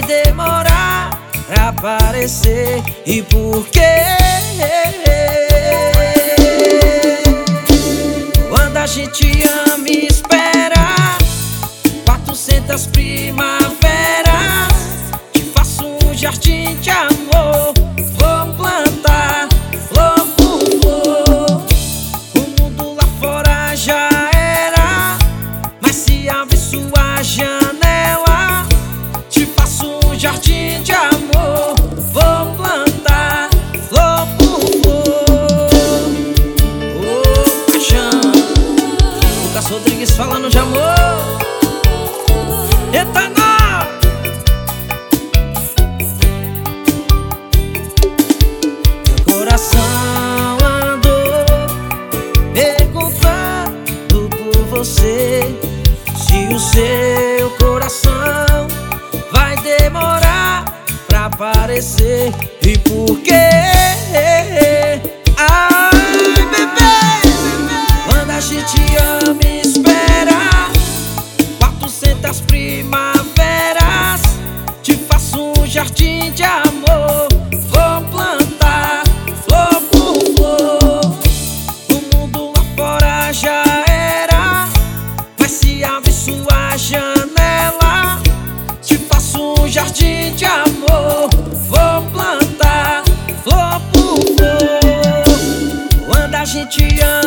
demorar pra aparecer. E por quê? Quando a gente ama e espera 400 primaveras, te faço um jardim de amor. Vou plantar flor por flor. O mundo lá fora já era, mas se abre sua janela, te faço um jardim de amor. Vou plantar flor por flor. Ô, paixão, Lucas Rodrigues falando de amor. Eita, não! Meu coração andou perguntando por você, se o seu coração vai demorar pra aparecer. E por quê? Ai, bebê, quando a gente ama e espera 400 primaveras, te faço um jardim de amor. Vou plantar flor por flor. O mundo lá fora já era, mas se abre sua janela, te faço um jardim de amor. Vou plantar flor por flor. Quando a gente ama